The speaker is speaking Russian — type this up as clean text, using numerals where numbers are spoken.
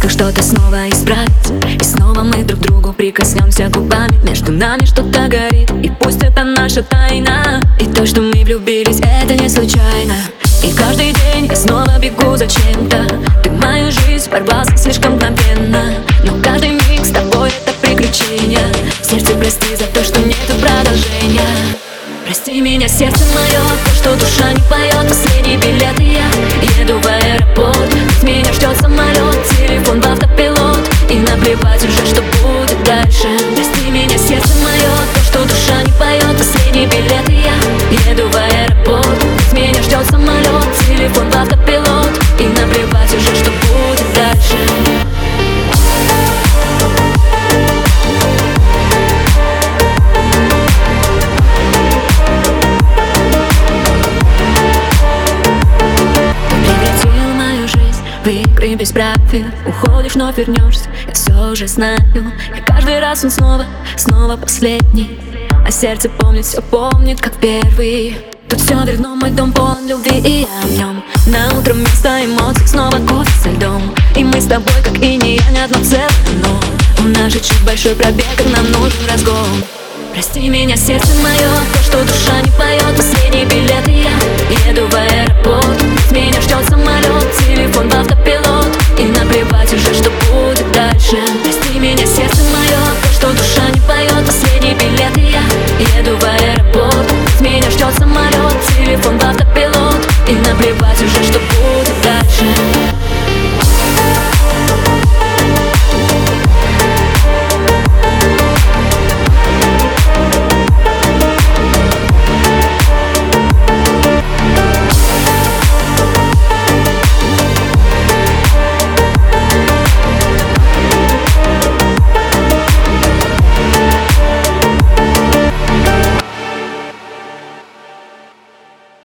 попытках что-то снова исправить. И снова мы друг к другу прикоснемся губами. Между нами что-то горит, и пусть это наша тайна. И то, что мы влюбились, это не случайно. И каждый день я снова бегу за чем-то. Ты мою жизнь ворвался слишком мгновенно. Но каждый миг с тобой это приключение. Сердце, прости за то, что нету продолжения. Прости меня, сердце мое, то, что душа не поет. Последний билет, и я еду в аэропорт. Ведь меня ждет самолет, телефон в автопилот. И наплевать уже, что будет дальше. Прости меня, сердце мое, то, что душа не поет. Последний билет, и я еду в аэропорт. Ведь меня ждет самолет, телефон в автопилот. И наплевать уже, что будет дальше. В игры без правил уходишь, но вернешься. Я все же знаю, и каждый раз он снова последний. А сердце помнит, все помнит, как первый. Тут все верно, мой дом полон любви, и я в нем. На утро вместо эмоций снова кофе со льдом. И мы с тобой, как и не я, не одно целое, но у нас же чуть большой пробег, и нам нужен разгон. Прости меня, сердце мое, то, что душа не поет. Последний билет, и я еду в аэропорт. Ведь меня ждет самолет, телефон в автопилот. И наплевать уже, что будет дальше. Прости меня, сердце мое.